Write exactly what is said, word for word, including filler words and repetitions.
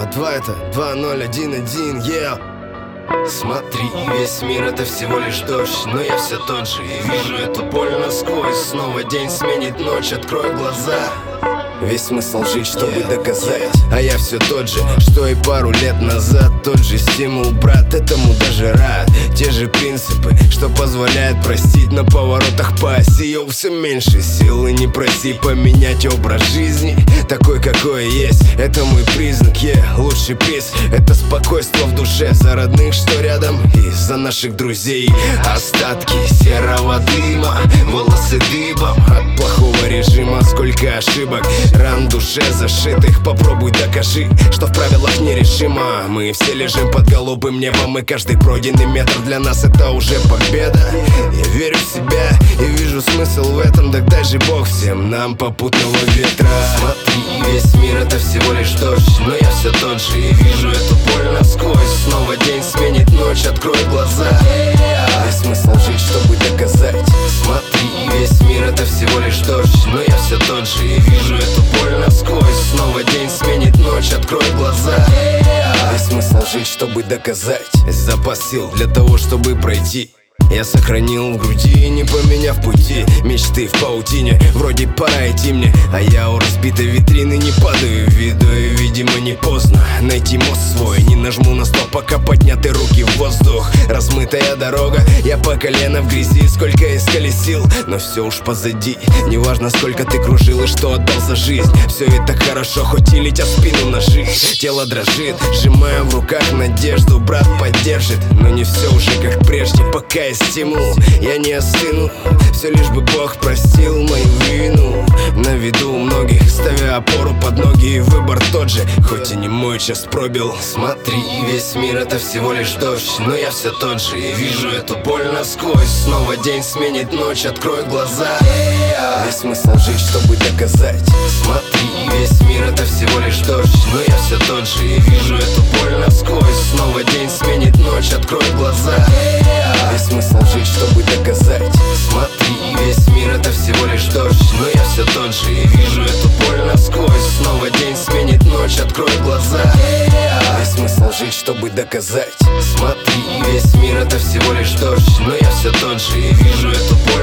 А два это два ноль один один, yeah. Смотри, весь мир это всего лишь дождь, но я все тот же и вижу эту боль насквозь. Снова день сменит ночь, открой глаза. Весь смысл жить, чтобы yeah, доказать yeah. А я все тот же, что и пару лет назад. Тот же стимул, брат, этому даже рад. Те же принципы, что позволяют простить. На поворотах по оси, йоу, все меньше сил. И не проси поменять образ жизни, такой какой есть, это мой признак, yeah. Лучший приз, это спокойствие в душе. За родных, что рядом, и за наших друзей. Остатки серого дыма, волосы дыбом от плохого режима. Сколько ошибок, ран в душе зашитых. Попробуй докажи, что в правилах нерешимо. Мы все лежим под голубым небом, и каждый пройденный метр для нас это уже победа. Я верю в себя и вижу смысл в этом. Так дай же Бог всем нам попутного ветра. Смотри, весь мир это всего лишь дождь, но я все тот же и вижу эту боль насквозь. Снова день сменит ночь, открой глаза. Весь смысл жить, чтобы доказать. Смотри, весь мир это всего лишь дождь, но я все тот же и вижу эту боль насквозь. Снова день сменит ночь, открой глаза. Весь смысл жить, чтобы доказать. Запас сил для того, чтобы пройти, я сохранил в груди, не поменяв пути. Мечты в паутине, вроде пора идти мне. А я у разбитой витрины не падаю в виду. И, видимо, не поздно найти мост свой. Не нажму на стоп, пока подняты руки в воздух. Размытая дорога, я по колено в грязи. Сколько искали сил, но все уж позади. Неважно, сколько ты кружил и что отдал за жизнь. Все это хорошо, хоть и летят в спину ножи. Тело дрожит, сжимая в руках надежду. Брат поддержит, но не все уже как прежде. Пока есть стимул, я не остыну. Все лишь бы Бог простил мою вину. На виду у многих, ставя опору под ноги. И выбор тот же, хоть и не мой час пробил. Смотри, весь мир это всего лишь дождь, но я все тот же и вижу эту боль насквозь. Снова день сменит ночь, открой глаза. Весь смысл жить, чтобы доказать. Смотри, весь мир это всего лишь дождь, но я все тот же и вижу эту боль насквозь. Снова день сменит ночь, открой глаза. Весь смысл жить, чтобы доказать. Смотри, весь мир это всего лишь дождь, но я все тот же и вижу эту боль насквозь. Снова день сменит ночь, открой глаза. Весь смысл жить, чтобы доказать. Смотри, весь мир это всего лишь дождь, но я все тот же и вижу эту боль